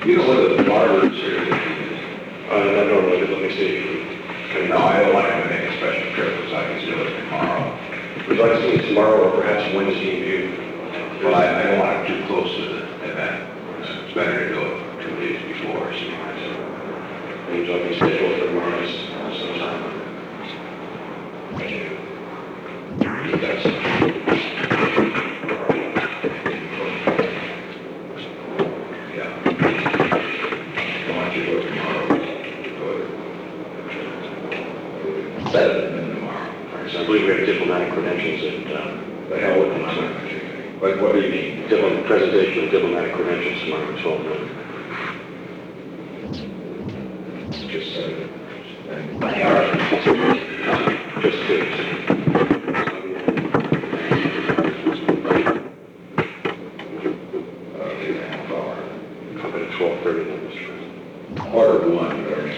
You know whether the barbers here, I don't know, let me see. no, I don't want him to make a special trip, because I can do it tomorrow. Would you like to see it tomorrow or perhaps Wednesday evening? But I don't want it too close to the event. It's better to do it 2 days before, so. Would you like me to schedule for tomorrow sometime? Yeah. I want you to go tomorrow. Go to 7 tomorrow. So I believe we have diplomatic credentials and, The hell with them, I'm not gonna take any. But what do you mean? presentation of diplomatic credentials tomorrow at 12 noon. Just 7. And Just two. half hour. Come in at 12:30 then, Mr. President. Quarter to 1, or